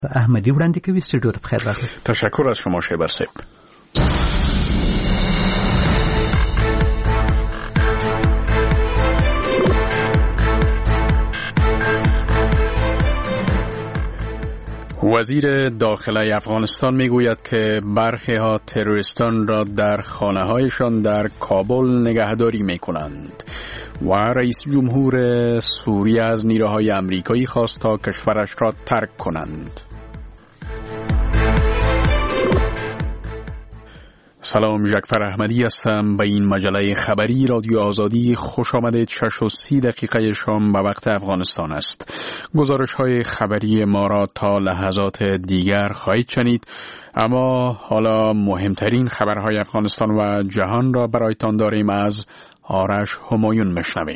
احمدی وړاندې کوي. سټوډیو ته بخیر راغلی. تشکر از شما شیبر صاحب. وزیر داخله افغانستان میگوید که برخی ها تروریستان را در خانه هایشان در کابل نگهداری میکنند و رئیس جمهور سوریه از نیروهای امریکایی خواست تا کشورش را ترک کنند. سلام، جعفر احمدی هستم. به این مجله خبری رادیو آزادی خوش آمدید. 6:30 شام به وقت افغانستان است. گزارش های خبری ما را تا لحظات دیگر خواهید شنید، اما حالا مهمترین خبرهای افغانستان و جهان را برایتان داریم. از آرش همایون میشنویم.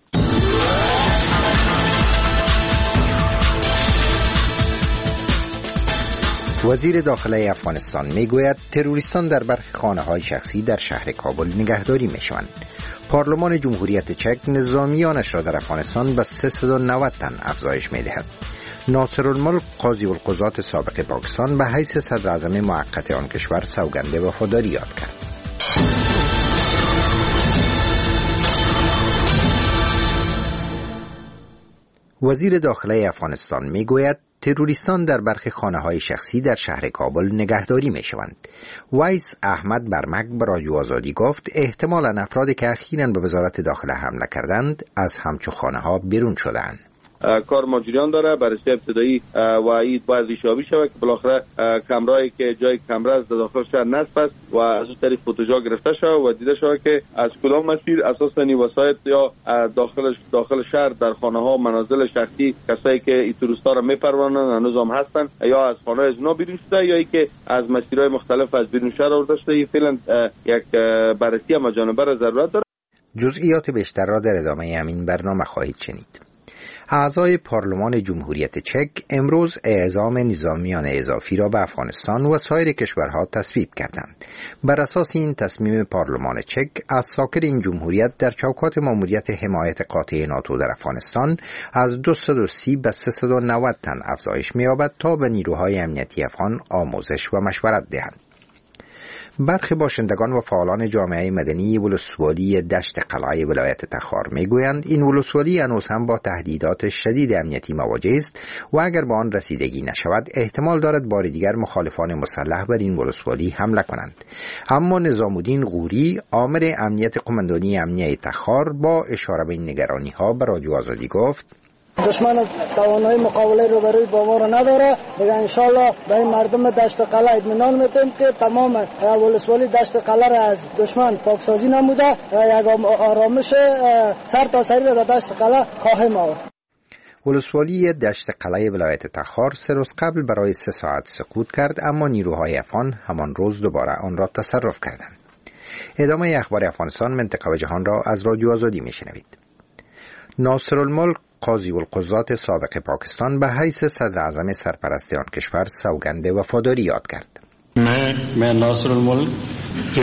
وزیر داخله افغانستان میگوید تروریستان در برخی خانه‌های شخصی در شهر کابل نگهداری میشوند. پارلمان جمهوریت چک نظامیانش را در افغانستان به 390 تن افزایش میدهد. ناصرالملک قاضی القضات سابق پاکستان به حیث صدر اعظم موقت آن کشور سوگند وفاداری یاد کرد. وزیر داخله افغانستان میگوید تروریستان در برخی خانه‌های شخصی در شهر کابل نگهداری می‌شوند. وایس احمد برمک به رادیو آزادی گفت احتمالاً افرادی که اخیراً به وزارت داخله حمله کردند از همچو خانه‌ها بیرون شدند. کار ما جریان داره. بررسی ابتدایی و این باید ریشابی شود که بالاخره کمرایی که جای کمره از داخل شهر نصب است و از اون طریق فوتوجا گرفته شود و دیده شود که از کدام مسیر اساساً وسایط یا داخل شهر در خانه‌ها و منازل شخصی کسایی که این توریستا را میپرورانند هنوز هم هستن یا از خانه از اونا بیرون شده یا اینکه از مسیرهای مختلف از بیرون شهر آورده شده. فعلا یک بررسی مجانبه را ضرورت داره. جزئیات بیشتر را در ادامه همین برنامه خواهید شنید. اعضای پارلمان جمهوریت چک امروز اعزام نظامیان اضافی را به افغانستان و سایر کشورها تصویب کردند. بر اساس این تصمیم پارلمان چک از ساکن این جمهوریت در چوکات ماموریت حمایت قاطع ناتو در افغانستان از 230 به 390 تن افزایش می‌یابد تا به نیروهای امنیتی افغان آموزش و مشورت دهند. برخی باشندگان و فعالان جامعه مدنی ولسوالی دشت قلعه ولایت تخار میگویند این ولسوالی هنوز هم با تهدیدات شدید امنیتی مواجه است و اگر به آن رسیدگی نشود احتمال دارد بار دیگر مخالفان مسلح بر این ولسوالی حمله کنند. اما نظام الدین غوری آمر امنیت قماندانی امنیه تخار با اشاره به این نگرانی‌ها به رادیو آزادی گفت دشمن توانایی مقابله رو برای با ما را نداره. دیگه انشالله به این مردم دشت قلعه اطمینان میدیم که تمام ولسوالی دشت قلعه را از دشمن پاکسازی نموده یک آرامش سر تا سری را در دشت قلعه خواهیم آورد. ولسوالی دشت قلعه ولایت تخار 3 روز قبل برای 3 ساعت سقوط کرد، اما نیروهای افغان همان روز دوباره آن را تصرف کردند. ادامه اخبار افغانستان، منطقه و جهان را از رادیو آزادی میشنوید. ناصرالملک قاضی القضات سابق پاکستان به حیث صدر اعظم سرپرست آن کشور سوگند وفاداری یاد کرد. मैं नासरुल के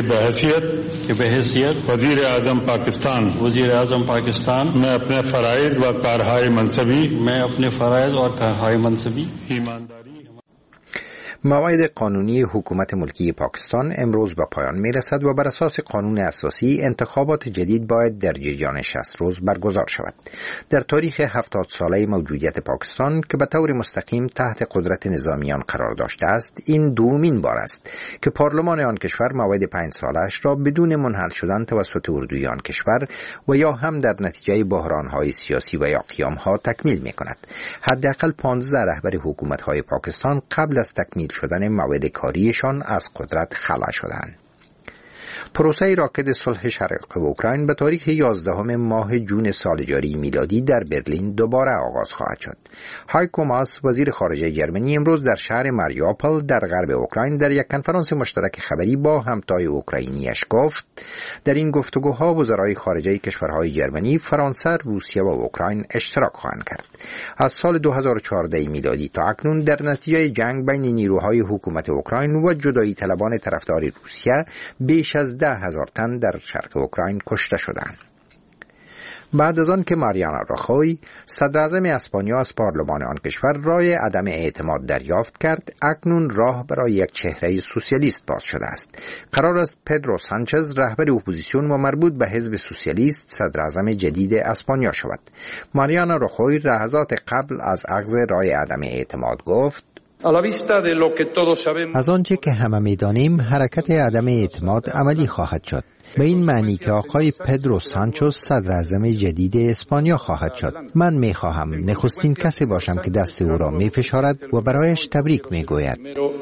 बहैसियत वज़ीर आज़म पाकिस्तान मैं अपने फ़राइज़ व कारहाय मनसबी ईमानदारी. موعد قانونی حکومت ملکی پاکستان امروز به پایان میرسد و بر اساس قانون اساسی انتخابات جدید باید در جریان 60 روز برگزار شود. در تاریخ 70 ساله موجودیت پاکستان که به طور مستقیم تحت قدرت نظامیان قرار داشته است، این دومین بار است که پارلمان آن کشور موعد 5 سالش را بدون منحل شدن توسط اردوی آن کشور و یا هم در نتیجه بحران‌های سیاسی و یا قیام‌ها تکمیل می‌کند. حداقل 15 رهبر حکومت‌های پاکستان قبل از تکمیل شدن موعد کاریشان از قدرت خلا شدند. پروسه راکد صلح شرق اوکراین به تاریخ 11 ماه جون سال جاری میلادی در برلین دوباره آغاز خواهد شد. هایکو ماس وزیر خارجه جرمنی امروز در شهر ماریوپول در غرب اوکراین در یک کنفرانس مشترک خبری با همتای اوکراینیش گفت در این گفتگوها وزرای خارجه کشورهای جرمنی، فرانسه، روسیه و اوکراین اشتراک خواهند کرد. از سال 2014 میلادی تا اکنون در نتیجه جنگ بین نیروهای حکومت اوکراین و جدایی طلبان طرفدار روسیه بیش از 10,000 تن در شرق اوکراین کشته شدند. بعد از آن که ماریانا راخوی صدر اعظم اسپانیا از پارلمان آن کشور رای عدم اعتماد دریافت کرد، اکنون راه برای یک چهره سوسیالیست باز شده است. قرار است پدرو سانچز رهبر اپوزیسیون و مربوط به حزب سوسیالیست صدر اعظم جدید اسپانیا شود. ماریانا راخوی لحظات قبل از اخذ رای عدم اعتماد گفت: از آنچه که همه می‌دانیم حرکت عدم اعتماد عملی خواهد شد، به این معنی که آقای پدرو سانچز صدر اعظم جدید اسپانیا خواهد شد. من می‌خواهم نخستین کسی باشم که دست او را می‌فشارد و برایش تبریک می‌گوید.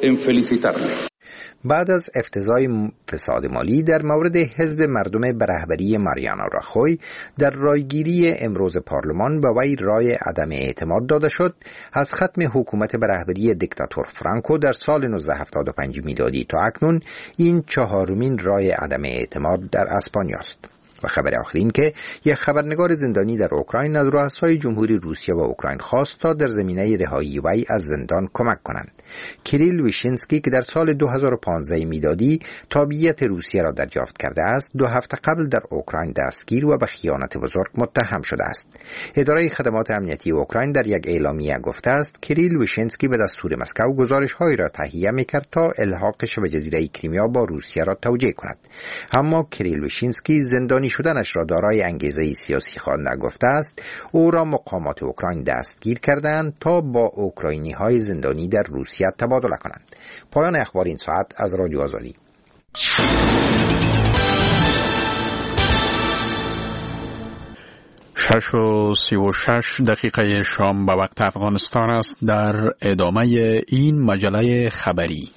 بعد از افتضاح فساد مالی در مورد حزب مردم به رهبری ماریانا راخوی در رایگیری امروز پارلمان به وی رای عدم اعتماد داده شد، از ختم حکومت به رهبری دیکتاتور فرانکو در سال 1975 میلادی تا اکنون این چهارمین رای عدم اعتماد در اسپانیا است. و خبر آخر این که یک خبرنگار زندانی در اوکراین از رؤسای جمهوری روسیه و اوکراین خواست تا در زمینه رهایی وی از زندان کمک کنند. کیریل ویشینسکی که در سال 2015 میلادی تابعیت روسیه را دریافت کرده است، 2 هفته قبل در اوکراین دستگیر و به خیانت بزرگ متهم شده است. اداره خدمات امنیتی اوکراین در یک اعلامیه گفته است کیریل ویشینسکی به دستور مسکو گزارش‌هایی را تهیه می‌کرد تا الحاقش به جزیره کریمیا با روسیه را توجیه کند. اما کیریل ویشینسکی زندانی شدنش را دارای انگیزه سیاسی خوانده گفته است. او را مقامات اوکراین دستگیر کردند تا با اوکراینی‌های زندانی در روسیه تبادله کنند. پایان اخبار این ساعت از رادیو آزادی. 6:36 شام به وقت افغانستان است. در ادامه این مجله خبری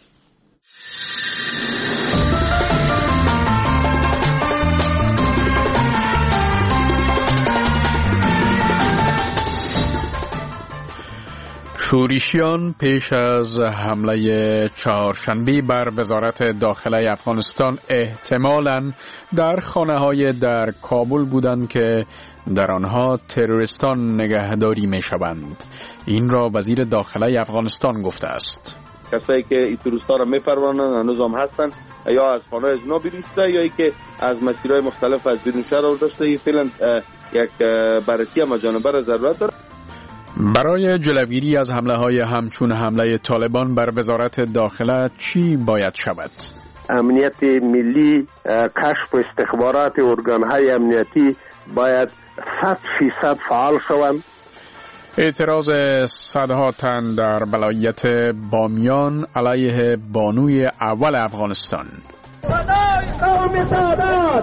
شورشیان پیش از حمله چهارشنبه بر وزارت داخله افغانستان احتمالاً در خانه‌های در کابل بودند که در آنها تروریستان نگهداری می‌شوند. این را وزیر داخله افغانستان گفته است. کسایی که این تروریستا را می‌پرورانند هنوز هم هستند، یا از خانه از اینا بیرون شده یا که از مسیرهای مختلف از بیرون شهر آورده شده. فعلا یک بررسی مجانبه را ضرورت دارد. برای جلوگیری از حمله‌های همچون حمله طالبان بر وزارت داخله چی باید شود؟ امنیت ملی، کشف و استخبارات ارگان‌های امنیتی باید 100% فعال شوند. اعتراض صدها تن در ولایت بامیان علیه بانوی اول افغانستان. صدای قوم سادات،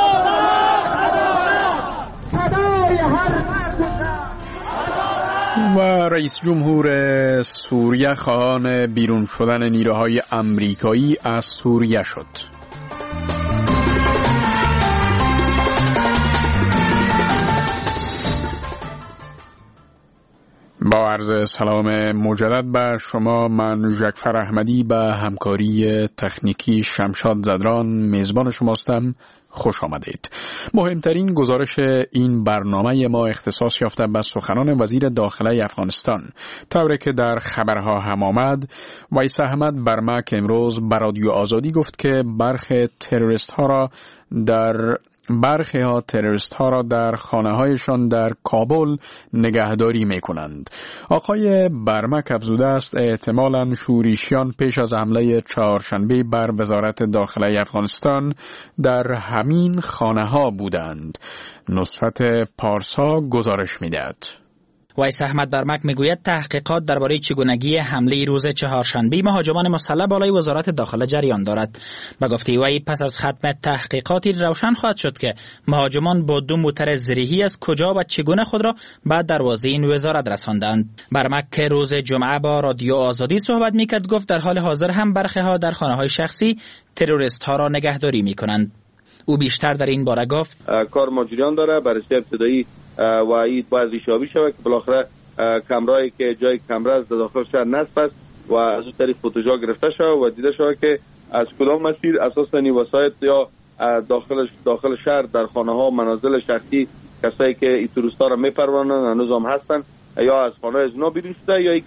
صدای هر و رئیس جمهور سوریه خواهان بیرون شدن نیروهای امریکایی از سوریه شد. با عرض سلام مجدد به شما، من جعفر احمدی به همکاری تکنیکی شمشاد زدران میزبان شماستم. خوش آمدید. مهمترین گزارش این برنامه ما اختصاص یافته به سخنان وزیر داخله افغانستان. طوری که در خبرها هم آمد، ویس احمد برمک امروز به رادیو آزادی گفت که برخی تروریست ها را در خانه‌هایشان در کابل نگهداری می‌کنند. آقای برمک افزوده است احتمالاً شورشیان پیش از حمله چهارشنبه بر وزارت داخله افغانستان در همین خانه‌ها بودند. نصرت پارسا گزارش می‌دهد. ویس احمد برمک میگوید تحقیقات درباره چگونگی حمله روز چهارشنبه مهاجمان مسلح بالای وزارت داخله جریان دارد. به گفته وی پس از ختم تحقیقاتی روشن خواهد شد که مهاجمان با 2 موتر زرهی از کجا و چگونه خود را به دروازه این وزارت رساندند. برمک که روز جمعه با رادیو آزادی صحبت میکرد گفت در حال حاضر هم برخی ها در خانه‌های شخصی تروریست ها را نگهداری میکنند. او بیشتر در این باره گفت کار ما جریان داره. بررسی ابتدایی و این باید ریشابی شود که بالاخره کمرایی که جای کمره از داخل شهر نصب است و از اون طریق فوتوجا گرفته شود و دیده شود که از کدام مسیر اساساً وسایط یا داخل شهر در خانه ها و منازل شخصی کسایی که این تروریستا را میپرورانند هنوز هم هستند یا از خانه از اونا بیرون شده یا که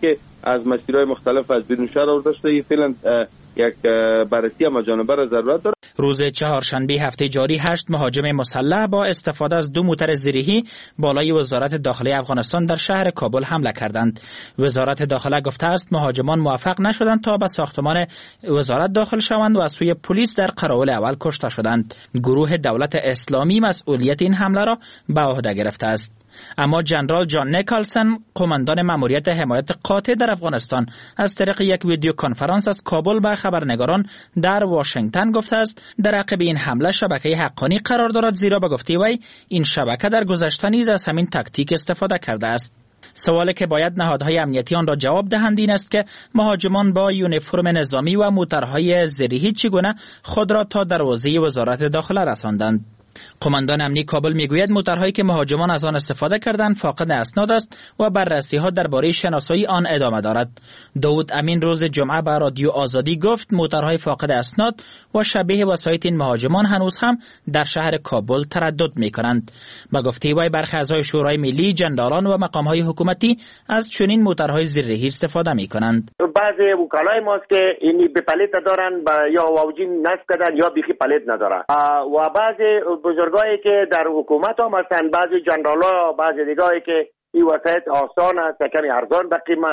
از مسیرهای مختلف از بیرون شهر آورده شده. فعلا یک بررسی مجانبه را ضرورت داره. روز چهارشنبه هفته جاری 8 مهاجم مسلح با استفاده از 2 موتر زرهی بالای وزارت داخله افغانستان در شهر کابل حمله کردند. وزارت داخله گفته است مهاجمان موفق نشدند تا به ساختمان وزارت داخل شوند و از سوی پلیس در قراول اول کشته شدند. گروه دولت اسلامی مسئولیت این حمله را به عهده گرفته است. اما جنرال جان نیکلسن، قماندان ماموریت حمایت قاطع در افغانستان، از طریق یک ویدیو کنفرانس از کابل به خبرنگاران در واشنگتن گفته است در عقب این حمله شبکه حقانی قرار دارد، زیرا به گفته وی این شبکه در گذشته نیز از همین تاکتیک استفاده کرده است. سوالی که باید نهادهای امنیتی آن را جواب دهند این است که مهاجمان با یونیفرم نظامی و موترهای زرهی چگونه خود را تا دروازه وزارت داخله رساندند. قماندان امنی کابل میگوید موترهایی که مهاجمان از آن استفاده کردند فاقد اسناد است و بررسی ها درباره شناسایی آن ادامه دارد. داود امین روز جمعه به رادیو آزادی گفت موترهای فاقد اسناد و شبیه وسایط این مهاجمان هنوز هم در شهر کابل تردد میکنند. به گفته وی برخی اعضای شورای ملی، جنرالان و مقامهای حکومتی از چنین موترهای زرهی استفاده میکنند. بعضی وکلای ماست که اینی به پلیت دارن یا واوجین نصب کردن یا بیخی پلیت ندارن و بعضی بزرگایی که در حکومت هم هستند، بعضی جنرالا، بعضی دیگه‌ای که این وسایط آسان است، کمی ارزان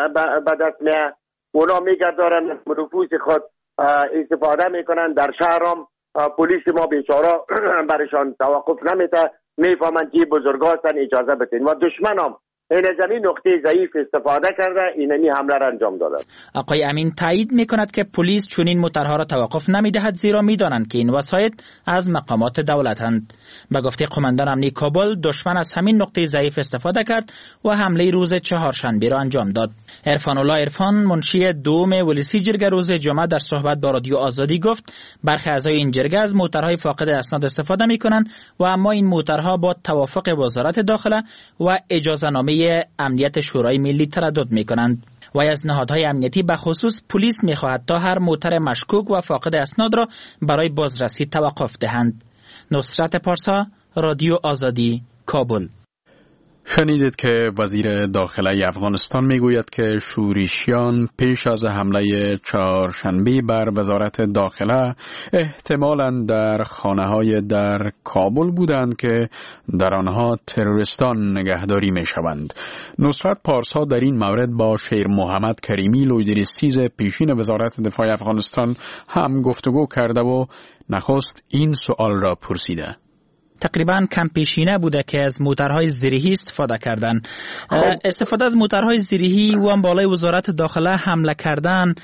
به دست میاد، اونا میگردارن نفوذ خود استفاده میکنن. در شهر هم پلیس ما بیچاره برشان توقف نمیده، میفهمند که بزرگا هستن اجازه بدین و دشمن هم این زمین نقطه ضعیف استفاده کرده اینمی حمله را انجام داده. آقای امین تایید میکند که پلیس چنین موترها را توقف نمیدهد، زیرا میدانند که این وسایط از مقامات دولتند. به گفته قماندان امنی کابل دشمن از همین نقطه ضعیف استفاده کرد و حمله روز چهارشنبه را انجام داد. عرفان الله عرفان، منشی دوم ولسی جرگه، روز جمعه در صحبت با رادیو آزادی گفت برخی اعضای این جرگه از موترهای فاقد اسناد استفاده میکنند و اما این موترها با توافق وزارت داخله و اجازه نامه امنیت شورای ملی تردد میکنند. و از نهادهای امنیتی به خصوص پلیس میخواهد تا هر موتر مشکوک و فاقد اسناد را برای بازرسی توقف دهند. نصرت پارسا، رادیو آزادی، کابل. شنیدید که وزیر داخله افغانستان میگوید که شورشیان پیش از حمله چهارشنبه بر وزارت داخله احتمالاً در خانه‌های در کابل بودند که در آنها تروریستان نگهداری میشوند. نصرت پارسا در این مورد با شیر محمد کریمی لویدریسیز پیشین وزارت دفاع افغانستان هم گفتگو کرده و نخست این سوال را پرسیده. تقریبا کم پیشینه بوده که از موترهای زرهی استفاده کردن. استفاده از موترهای زرهی و هم بالای وزارت داخله حمله کردن،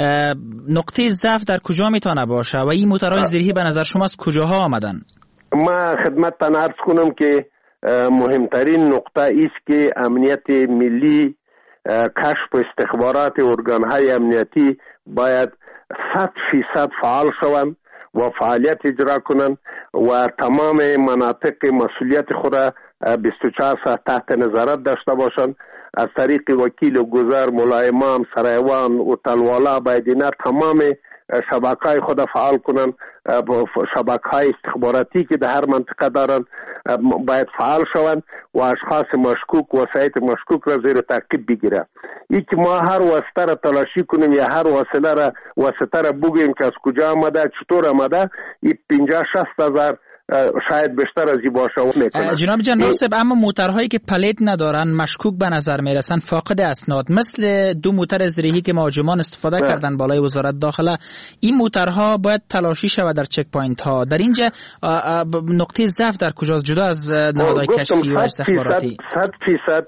نقطه ضعف در کجا میتونه باشه و این موترهای زرهی به نظر شما از کجاها آمدن؟ ما خدمتتان عرض کنم که مهمترین نقطه است که امنیت ملی، کشف و استخبارات ارگانهای امنیتی باید 100% فعال شوند و فعالیت اجرا کنند و تمام مناطق مسئولیت خود 24 ساعت تحت نظارت داشته باشند. از طریق وکیل و گذر، ملا امام، سرایوان و تلوالا باید اینا تمام شبکه‌های خود فعال کنند. شبکه‌های استخباراتی که در هر منطقه دارند باید فعال شوند و اشخاص مشکوک، وسایط مشکوک را زیر تعقیب بگیرند. این که ما هر واسطه را تلاشی کنیم یا هر واسطه را بگیم که از کجا آمده، چطور آمده، این 50-60 هزار شاید بیشتر از این باشه میکنه. جناب جنرال صاحب، اما موترهایی که پلیت ندارن، مشکوک به نظر میرسن، فاقد اسناد، مثل 2 موتر زرهی که مهاجمان استفاده کردن بالای وزارت داخله، این موترها باید تلاشی شود در چک پوینت ها. در اینجا نقطه ضعف در کجاست جدا از نهادهای کشفی و استخباراتی؟ 100%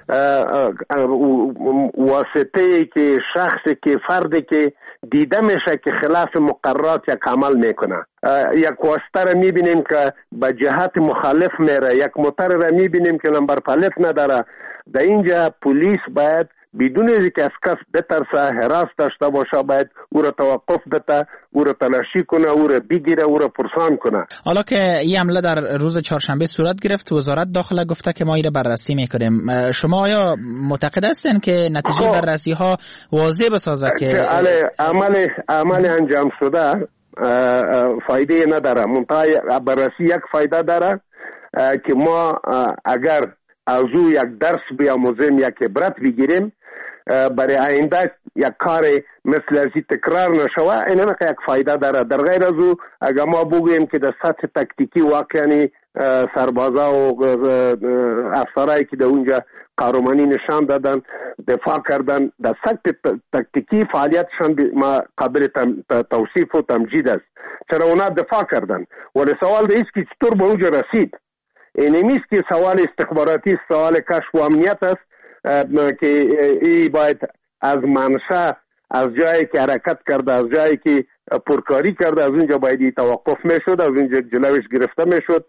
واسطه که شخصی که فردی که دیده میشه که خلاف مقررات یک عمل میکنه، یک واسطه را میبینیم که به جهت مخالف میره، یک موتر را میبینیم که نمبر پلیت نداره. در اینجا پلیس باید بدون از اینکه از کس بترسه، حراس داشته باشه، باید او را توقف بده، او را تلاشی کنه، او را بگیره، او را پرسان کنه. حالا که این حمله در روز چهارشنبه صورت گرفت، وزارت داخله گفته که ما این را بررسی میکنیم. شما آیا معتقد هستین که نتیجه بررسی ها واضح بسازه که عمل انجام شده فایده نداره؟ منتها بررسی یک فایده داره که ما اگر از او یک درس بیاموزیم، یک عبرت بگیریم، برای آینده یک کار مثل ازی تکرار نشوه، این یک فایده داره. در غیر از او اگر ما بگوییم که در سطح تکتیکی واقعا سربازا و افسرایی که در اونجا قهرمانی نشان دادن، دفاع کردن، در سطح تکتیکی فعالیتشان ما قابل توصیف و تمجید است، چرا اونا دفاع کردن. ولی سوال ده ایست که چطور به اونجا رسید. این نیست که سوال استخباراتی، سوال کشف و امنیت است که ای باید از منشأ، از جایی که حرکت کرده، از جایی که پرکاری کرده، از اونجا باید توقف میشد، از اونجا جلوش گرفته میشد،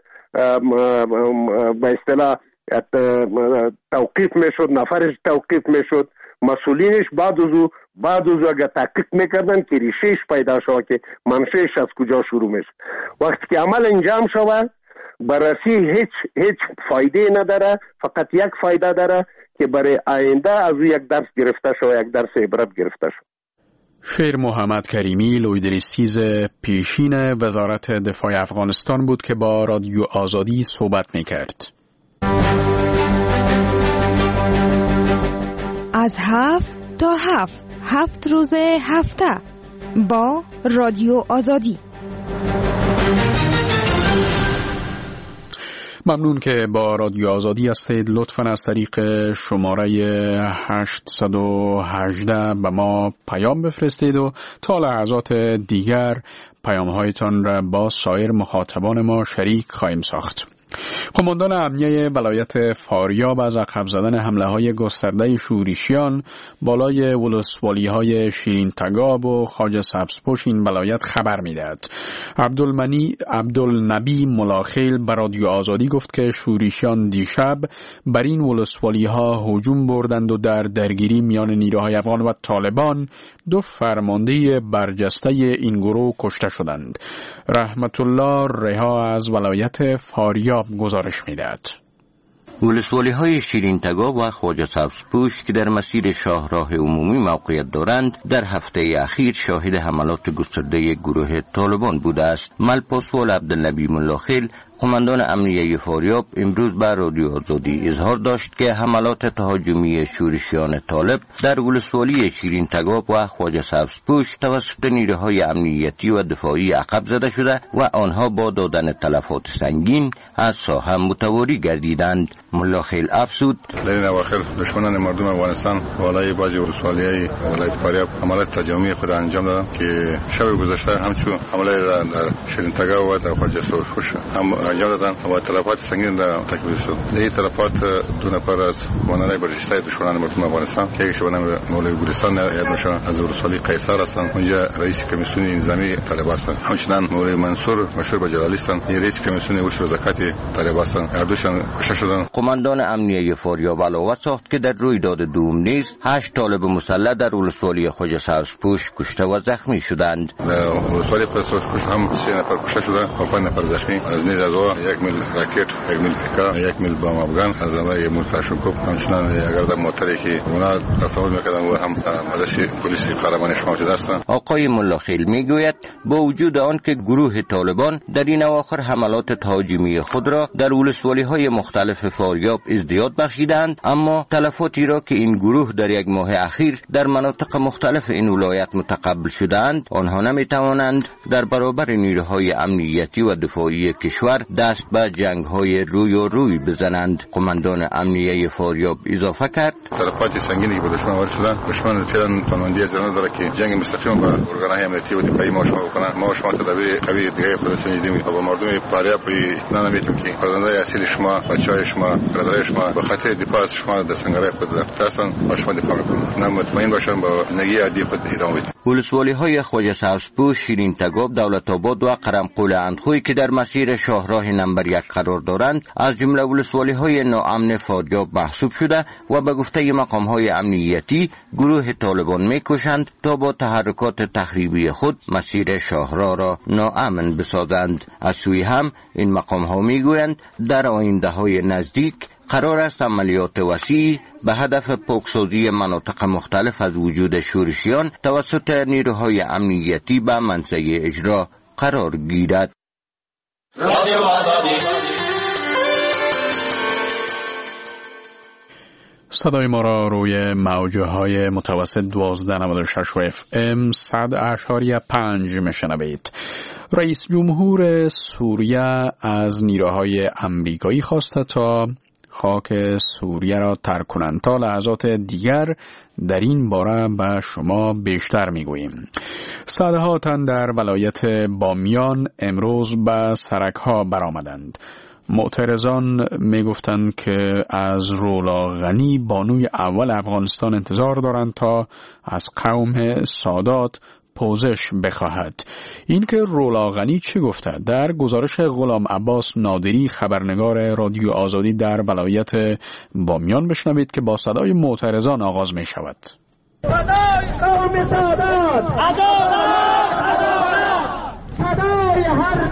به اصطلاح توقیف میشد، نفرش توقیف میشد، مسئولینش بعد از اگر تحقیق میکردن که ریشهش پیدا شود که منشأش از کجا شروع میشه. وقتی که عمل انجام شود بررسی هیچ فایده نداره، فقط یک فایده داره که برای آینده از یک درس گرفته شود، یک درس عبرت گرفته شود. شیر محمد کریمی لویدریستیز پیشین وزارت دفاع افغانستان بود که با رادیو آزادی صحبت میکرد. از 7 تا 7 روز هفته با رادیو آزادی. ممنون که با رادیو آزادی هستید. لطفاً از طریق شماره 818 به ما پیام بفرستید و تا لحظات دیگر پیام‌هایتان را با سایر مخاطبان ما شریک خواهیم ساخت. قماندان امنیه ولایت فاریاب از عقب زدن حمله‌های گسترده شورشیان بالای ولسوالی‌های شیرین تگاب و خواجه سبزپوش این ولایت خبر می‌دهد. عبدالنبی ملاخیل به رادیو آزادی گفت که شورشیان دیشب بر این ولسوالی‌ها هجوم بردند و در درگیری میان نیروهای افغان و طالبان 2 فرمانده برجسته این گروه کشته شدند. رحمت الله رها از ولایت فاریاب گزارش می‌دهد. ولسوالی‌های شیرین تگاب و خواجه سبزپوش که در مسیر شاهراه عمومی موقعیت دارند در هفته اخیر شاهد حملات گسترده گروه طالبان بوده است. ملپاسوال عبدالنبی ملاخیل قماندان امنیه فاریاب امروز به رادیو آزادی اظهار داشت که حملات تهاجمی شورشیان طالب در ولسوالی شیرین تگاب و خواجه سبزپوش توسط نیروهای امنیتی و دفاعی عقب زده شده و آنها با دادن تلفات سنگین از ساحه متواری گردیدند. ملاخیل افزود: در این اواخر دشمنان مردم افغانستان بالای بعضی ولسوالی‌های ولایت فاریاب حملات تهاجمی خود انجام دادند که شب گذشته همچون حمله را در شیرین تگاب و در خواجه سبزپوش هم انجام دادن و تلفات سنگین را تکمیل شد. این تلفات 2 نفر از قماندانان برجسته دشمنان مردم افغانستان که یکیش به نام مولوی گورستان یاد میشه از ولسوالی قیصر هستند، اونجا رئیس کمیسیون نظامی طالبان هستند. همچنین مولوی منصور مشهور به جلالی هستند، رئیس کمیسیون ورش و زکات طالبان هستند. هر دوشان کشته شدند. قماندان امنیه فاریاب علاوه ساخت که در رویداد دوم نیز 8 طالب مسلح در ولسوالی خواجه سبزپوش کشته و زخمی شدند. در ولسوالی خواجه سبزپوش هم 3 نفر کشته شدند و 5 نفر زخمی. از نیز از 1 میل راکت، 1 میل پیکا، 1 میل بم افغان، از همه 1 میل کلاشینکوف، همچنین اگر در موتری که اونا تصاویر میکردن و هم ازش پلیس قهرمان شما شده هستند. آقای ملاخیل میگوید با وجود آن که گروه طالبان در این اواخر حملات تهاجمی خود را در ولسوالی‌های مختلف فاریاب ازدیاد بخشیدند، اما تلفاتی را که این گروه در 1 ماه اخیر در مناطق مختلف این ولایت متقبل شدند آنها نمیتوانند در برابر نیروهای امنیتی و دفاعی کشور دست به جنگ‌های روی بزنند. قماندان امنیه فاریاب اضافه کرد: تلفات سنگینی که به دشمن وارد شدند، دشمن فعلا توانمندی از آن دارد که جنگ مستقیم با ارگان‌های امنیتی و دفاعی ما شما بکنند. ما شما تدابیر قوی دیگه خود سنجیدیم و با مردم فاریاب اطمینان میدیم که فرزندان اصیل شما، بچه‌های شما، برادرای شما به خاطر دفاع از شما در سنگرهای خود رفتند و شما دفاع می‌کنند. مطمئن باشند با زندگی عادی خود ادامه بدید. ولسوالی‌های خواجه سبزپوش، شیرین تگاب، دولت آباد و قرمقول اندخوی که در مسیر شاهراه نمبر 1 قرار دارند از جمله ولسوالی‌های ناامن فاریاب محسوب شده و به گفته مقام‌های امنیتی گروه طالبان می‌کوشند تا با تحرکات تخریبی خود مسیر شاهراه را ناامن بسازند. از سوی هم این مقام‌ها می‌گویند در آینده‌های نزدیک قرار است عملیات وسیع به هدف پاکسازی مناطق مختلف از وجود شورشیان توسط نیروهای امنیتی به منصه اجرا قرار گیرد. صدای ما را روی موجه های متوسط 1296 FM 100.5 میشنوید. رئیس جمهور سوریه از نیروهای امریکایی خواسته تا خاک سوریه را ترک کنند. تا لحظات دیگر در این باره به شما بیشتر میگوییم. صدها تن در ولایت بامیان امروز به سرک‌ها برآمدند. معترضان میگفتند که از رولا غنی بانوی اول افغانستان انتظار دارند تا از قوم سادات پوزش بخواهد. این که رولا غنی چی گفته؟ در گزارش غلام عباس نادری خبرنگار رادیو آزادی در ولایت بامیان بشنوید که با صدای معترضان آغاز می شود. صدای قوم سادات، عدالت، صدای هر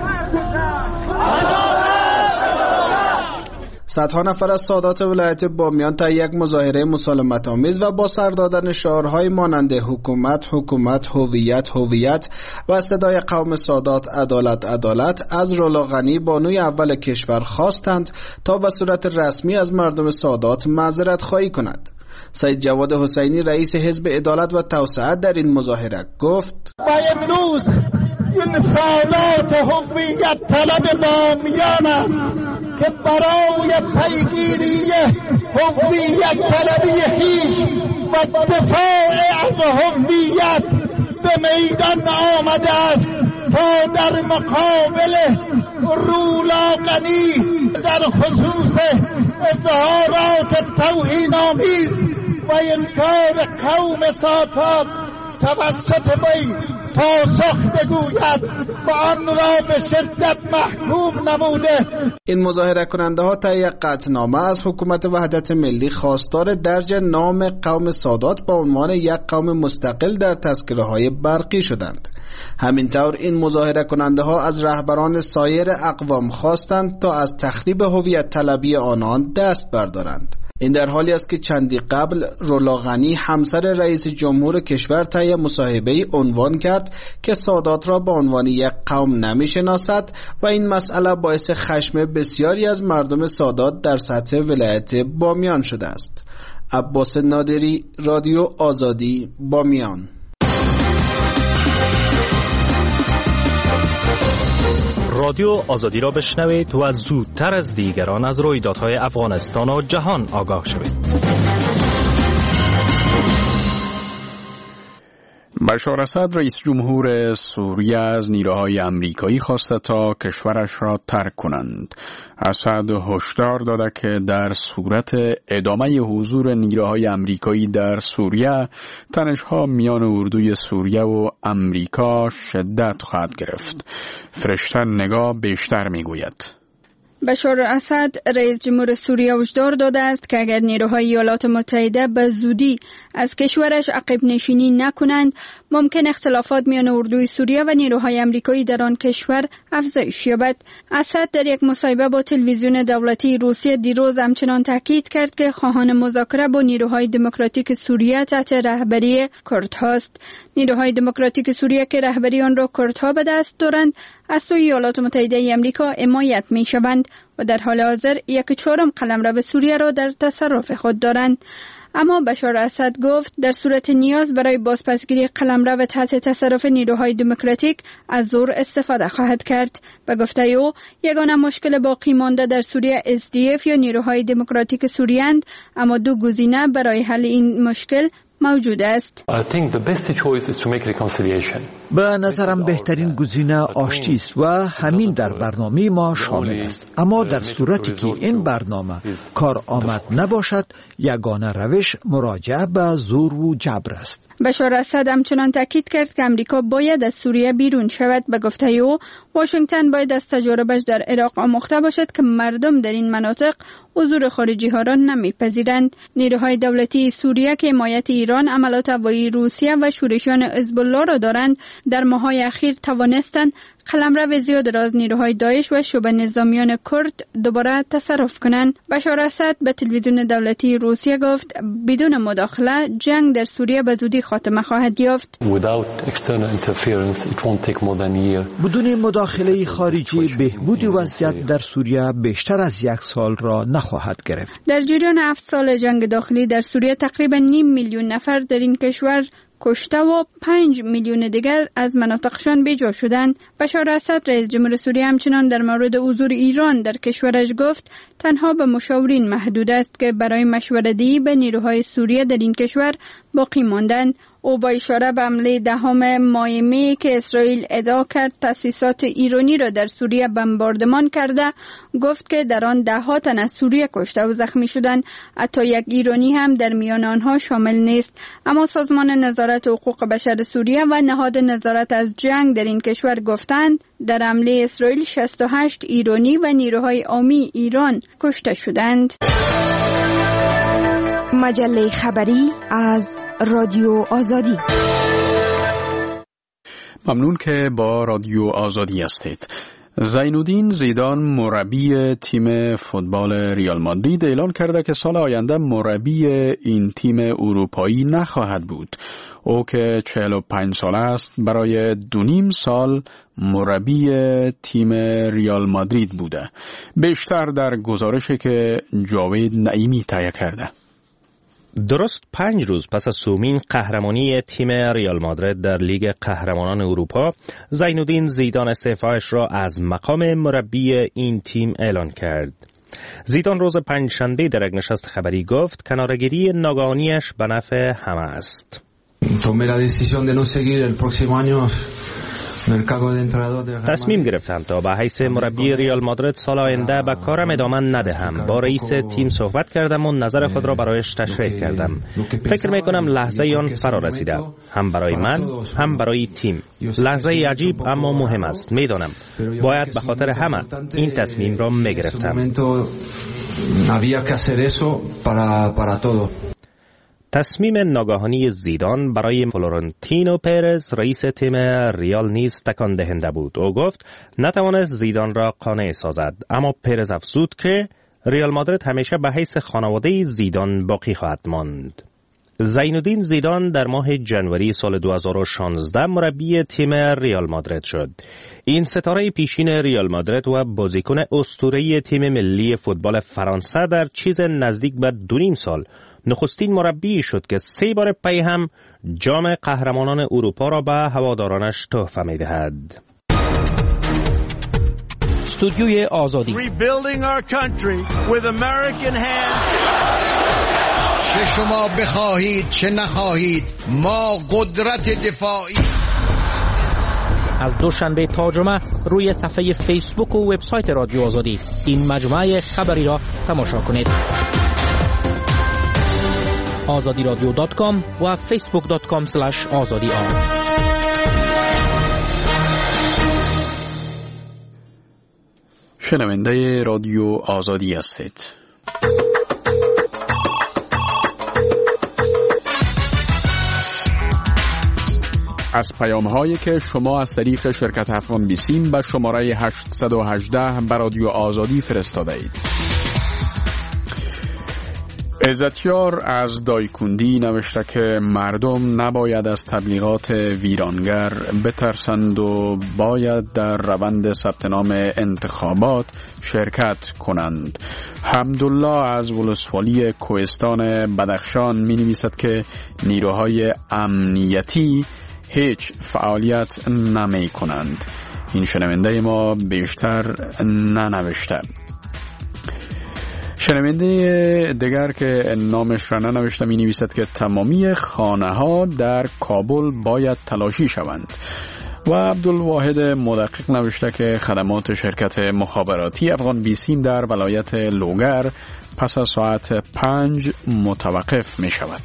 صدها نفر از سادات ولایت بامیان تا یک مظاهره مسالمت آمیز و با سر دادن شعارهای مانند حکومت، حکومت، هویت، هویت و صدای قوم سادات، عدالت، عدالت از رولا غنی بانوی اول کشور خواستند تا به صورت رسمی از مردم سادات معذرت خواهی کند. سید جواد حسینی رئیس حزب عدالت و توسعه در این مظاهره گفت: و امروز این سادات هویت طلب بامیان است که برای پیگیری هویت طلبی خویش و دفاع از هویت به میدان آمده است تا در مقابل رولا غنی در خصوص اظهارات توهین‌آمیز و انکار قوم سادات توسط وی پاسخ بگوید و آن را به شدت محکوم نموده. این مظاهره کننده ها طی یک قطعنامه از حکومت وحدت ملی خواستار درج نام قوم سادات با عنوان یک قوم مستقل در تذکره های برقی شدند. همینطور این مظاهره کننده ها از رهبران سایر اقوام خواستند تا از تخریب هویت طلبی آنان دست بردارند. این در حالی است که چندی قبل رولا غنی همسر رئیس جمهور کشور طی مصاحبه‌ای عنوان کرد که سادات را به عنوان یک قوم نمی‌شناسد و این مسئله باعث خشم بسیاری از مردم سادات در سطح ولایت بامیان شده است. عباس نادری، رادیو آزادی، بامیان. رادیو آزادی را بشنوید و زودتر از دیگران از رویدادهای افغانستان و جهان آگاه شوید. بشار اسد رئیس جمهور سوریه از نیروهای امریکایی خواسته تا کشورش را ترک کنند. اسد هشدار داده که در صورت ادامه حضور نیروهای امریکایی در سوریه، تنش‌ها میان اردوی سوریه و امریکا شدت خواهد گرفت. فرشته نگاه بیشتر میگوید. بشار اسد رئیس جمهور سوریه هشدار داده است که اگر نیروهای ایالات متحده به زودی از کشورش عقب نشینی نکنند، ممکن اختلافات میان اردوی سوریه و نیروهای امریکایی در آن کشور افزایش یابد. اسد در یک مصاحبه با تلویزیون دولتی روسیه دیروز همچنان تاکید کرد که خواهان مذاکره با نیروهای دموکراتیک سوریه تحت رهبری کردهاست. نیروهای دموکراتیک سوریه که رهبری آن را کردها به دست دارند، از سوی ایالات متحده آمریکا حمایت می‌شوند و در حال حاضر 1/4 قلمرو سوریه را در تصرف خود دارند. اما بشار اسد گفت در صورت نیاز برای بازپسگیری قلمرو تحت تصرف نیروهای دموکراتیک از زور استفاده خواهد کرد. به گفته او، یگانه مشکل باقی مانده در سوریه SDF یا نیروهای دموکراتیک سوریه اند، اما دو گزینه برای حل این مشکل موجود است. به نظرم بهترین گزینه آشتی است و همین در برنامه ما شامل است. اما در صورتی که این برنامه کار آمد نباشد، یگانه روش مراجعه به زور و جبر است. بشار اسد همچنان تاکید کرد که امریکا باید از سوریه بیرون شود. به گفته او، واشنگتن باید از تجاربش در عراق آموخته باشد که مردم در این مناطق حضور خارجی ها را نمیپذیرند. نیروهای دولتی سوریه که حمایت ایران، عملات هوایی روسیه و شورشیان حزب الله را دارند، در ماه‌های اخیر توانستند قلمرو زیاد را از نیروهای داعش و شبه نظامیان کرد دوباره تصرف کنند. بشار اسد به تلویزیون دولتی روسیه گفت بدون مداخله جنگ در سوریه به زودی خاتمه خواهد یافت. بدون مداخله خارجی بهبود وضعیت در سوریه بیشتر از 1 سال را نخواهد گرفت. در جریان 7 سال جنگ داخلی در سوریه تقریبا 5 میلیون نفر در این کشور کشته و 5 میلیون دیگر از مناطقشان بیجا شدند. بشار اسد رئیس جمهور سوریه همچنان در مورد حضور ایران در کشورش گفت تنها به مشاورین محدود است که برای مشوره‌دهی به نیروهای سوریه در این کشور باقی ماندند. او با اشاره به حمله 10 ماه می که اسرائیل ادعا کرد تأسیسات ایرانی را در سوریه بمباردمان کرده گفت که در آن 10 تن از سوریه کشته و زخمی شدند. حتی 1 ایرانی هم در میان آنها شامل نیست. اما سازمان نظارت حقوق بشر سوریه و نهاد نظارت از جنگ در این کشور گفتند در حمله اسرائیل 68 ایرانی و نیروهای عامی ایران کشته شدند. مجله خبری از رادیو آزادی. ممنون که با رادیو آزادی هستید. زینالدین زیدان مربی تیم فوتبال ریال مادرید اعلان کرده که سال آینده مربی این تیم اروپایی نخواهد بود. او که 45 ساله است برای 2.5 سال مربی تیم ریال مادرید بوده. بیشتر در گزارشی که جاوید نعیمی تهیه کرده. درست 5 روز پس از سومین قهرمانی تیم ریال مادرید در لیگ قهرمانان اروپا، زینالدین زیدان استعفایش را از مقام مربی این تیم اعلان کرد. زیدان روز پنجشنبه در یک نشست خبری گفت کناره‌گیری ناگهانیش به نفع همه است. تصمیم گرفتم تا به حیث مربی ریال مادرید سال آینده به کارم ادامه ندهم. با رئیس تیم صحبت کردم و نظر خود را برایش تشریح کردم. فکر میکنم لحظه آن فرا رسیده، هم برای من هم برای تیم. لحظه عجیب اما مهم است. میدانم باید به خاطر همه این تصمیم را میگرفتم. تصمیم ناگهانی زیدان برای فلورنتینو پرز رئیس تیم ریال نیز تکان دهنده بود. او گفت نتوانست زیدان را قانع سازد، اما پرز افزود که ریال مادرید همیشه به حیث خانواده زیدان باقی خواهد ماند. زینالدین زیدان در ماه ژانویه سال 2016 مربی تیم ریال مادرید شد. این ستاره پیشین ریال مادرید و بازیکن اسطوره‌ای تیم ملی فوتبال فرانسه در چیز نزدیک به 2.5 سال نخستین مربی شد که 3 بار پی هم جام قهرمانان اروپا را به هوادارانش تحفه می‌دهد. استودیوی آزادی. چه شما بخواهید چه نخواهید ما قدرت دفاعی. از دوشنبه تا جمعه روی صفحه فیسبوک و وبسایت رادیو آزادی این مجموعه خبری را تماشا کنید. azadiradio.com و facebook.com/azadi. شنونده رادیو آزادی هستید. از پیام‌هایی که شما از طریق شرکت افغان بیسیم به شماره 818 به رادیو آزادی فرستاده اید. عزتیار از دایکندی نوشته که مردم نباید از تبلیغات ویرانگر بترسند و باید در روند ثبت نام انتخابات شرکت کنند. حمدالله از ولسوالی کوهستان بدخشان می نویسد که نیروهای امنیتی هیچ فعالیت نمی کنند. این شنونده ما بیشتر ننوشته. شنونده دیگر که نامش را ننوشته می نویسد که تمامی خانه ها در کابل باید تلاشی شوند. و عبدالواحد مدقق نوشته که خدمات شرکت مخابراتی افغان بیسیم در ولایت لوگر پس از ساعت 5 متوقف می شود.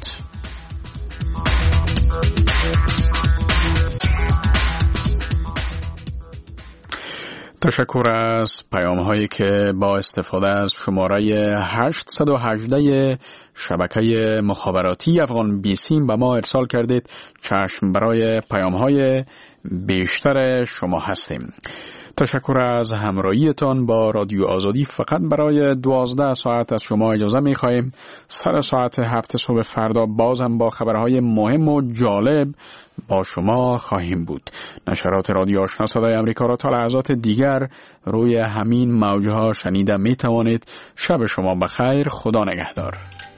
تشکر از پیام هایی که با استفاده از شماره 818 شبکه مخابراتی افغان بیسیم به ما ارسال کردید. چشم برای پیام های بیشتر شما هستیم. تشکر از همراهیتان با رادیو آزادی. فقط برای 12 ساعت از شما اجازه می خواهیم. سر ساعت 7 صبح فردا بازم با خبرهای مهم و جالب با شما خواهیم بود. نشرات رادیو آشنا صدای امریکا را تا لحظات دیگر روی همین موجها شنیده می توانید. شب شما بخیر. خدا نگهدار.